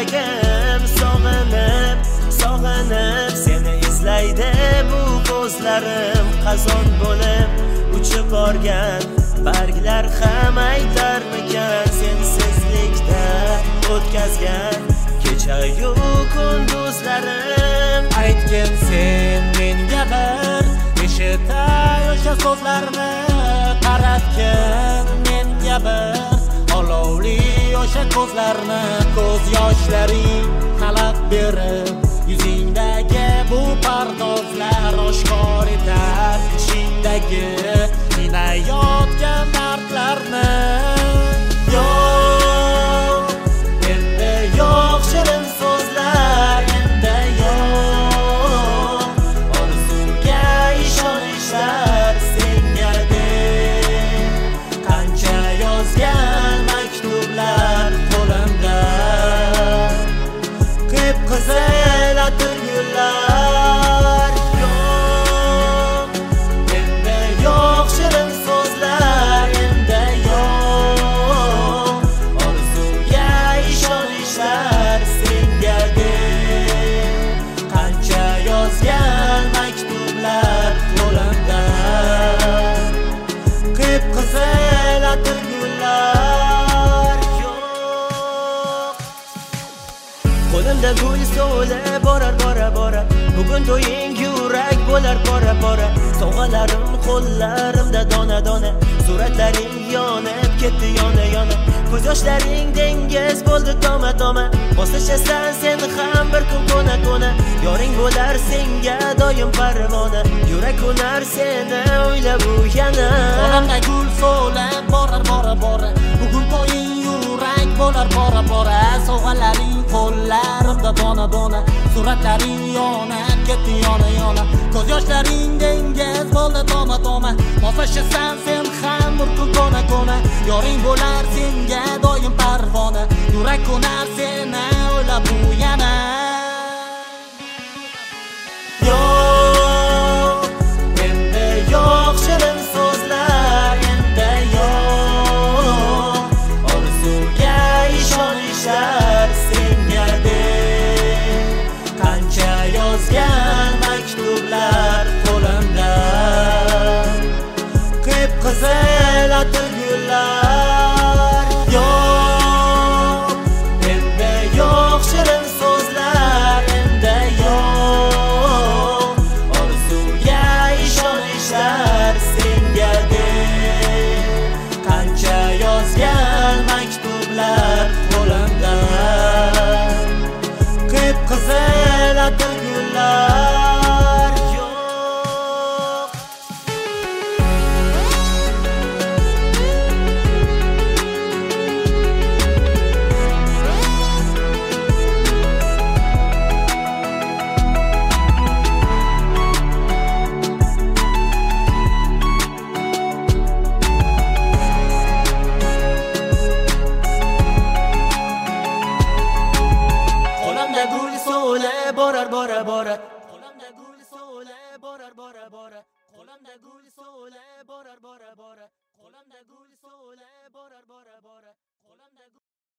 yuragim sog'inib seni izlaydi bu ko'zlarim. Qazon bo'lib uchib borgan barglar ham aytarmikan sensizlikda o'tkazgan kecha-yu kunduzlarim. Aytgin sen menga bir eshitay o'sha so'zlarni, qaratgin menga bir olovli o'sha ko'zlarni. Ko'z yoshlaring xalaq berib yuzingdagi bu pardozlar oshkor etar ichingdagi minayotgan dardlarni. Yo'q, endi yo'q shirin so'zlar, endi yo'q orzuga ishonishlar. Senga deb qancha yozgan maktublar qo'limda, qip-qizil atirgullar. Yo'q, endi yo'q shirin so'zlar, endi yo'q orzuga ishonishlar. Senga deb qancha yozgan maktublar qo'limda, qip-qizil atirgullar. Yo'q, qo'limda gul so'li borar bora, bugun to'ying yurak bo'lar bora. Sovg'alarim qo'llarimda dona, suratlaring yonib ketdi yana. Ko'z yoshlaring dengiz bo'ldi toma. Moslashasan sen ham bir kun ko'na. Yoring bo'lar senga doim parvona, yurak ko'nar seni o'ylab u yana. Qo'limda gul so'li borar bora, bugun to'ying yurak bo'lar bora. Sovg'alaring qo'llarimda dona, suratlaring yonib ketdi yana. Ko'z yoshlaring dengiz bo'ldi toma. Moslashasan sen ham bir kun ko'na. Yoring bo'lar senga doim parvona, yurak ko'nar seni o'ylab u yana. Yo'q, endi yo'q shirin so'zlar, endi yo'q orzuga ishonishlar. Senga deb qancha yozgan maktublar qo'limda, qip-qizil atirgullar. Yo'q, endi yo'q shirin so'zlar, endi yo'q orzuga ishonishlar. Senga deb qancha yozgan maktublar qo'limda, qip-qizil atirgullar. Yo'q, qo'limda gul so'li borar bora. Qo'limda gul so'li borar bora. Qo'limda gul so'li borar bora. Qo'limda gul so'li borar bora. Qo'limda